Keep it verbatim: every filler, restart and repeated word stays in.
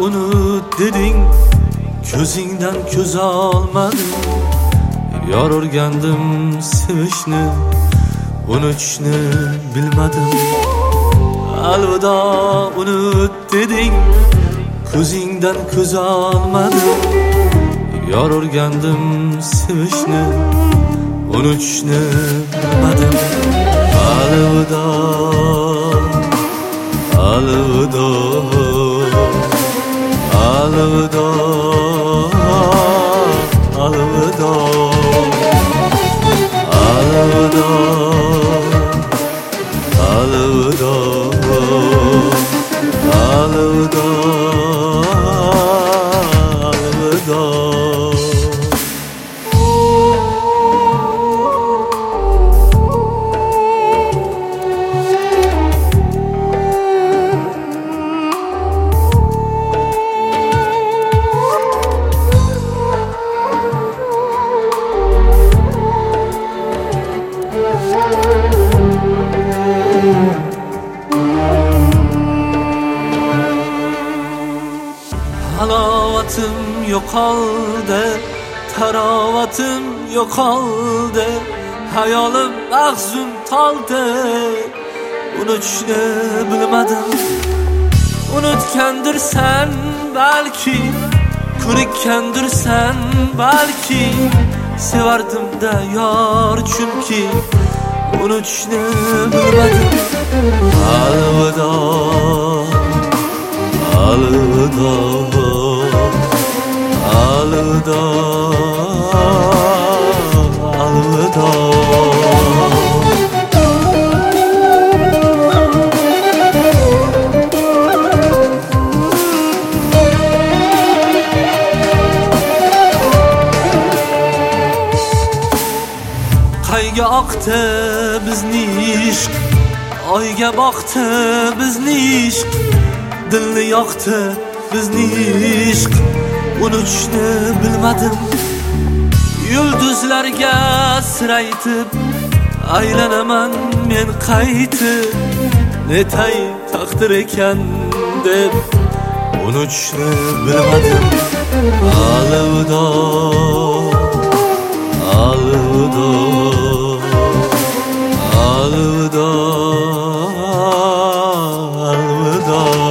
unut deding, ko'zingdan ko'z olmadim. Yor o'rgandim sevishni, unutishni bilmadim. Alvido unut deding, ko'zingdan ko'z olmadim. Yor o'rgandim sevishni, unutishni bilmadim. Alvido, alvido, alvido, alvido, alvido, alvido, alvido, alvido. Halovatim yo'qoldi, tarovatim yo'qoldi, hayolim mahzun toldi. Unutishni bilmadim. Unutgandirsan balki, ko'rikkandirsan balki, sevardim-da yor chunki unutishni bilmadim. Alvido, alvido, alvido, alvido. Qayga oqdi bizni ishq, oyga boqdi bizni ishq, dilni yoqdi bizni ishq, unutishni bilmadim. Yulduzlarga sir aytib aylanaman men qaytib, netay taqdir ekan deb unutishni bilmadim. Alvido, alvido, alvido, alvido.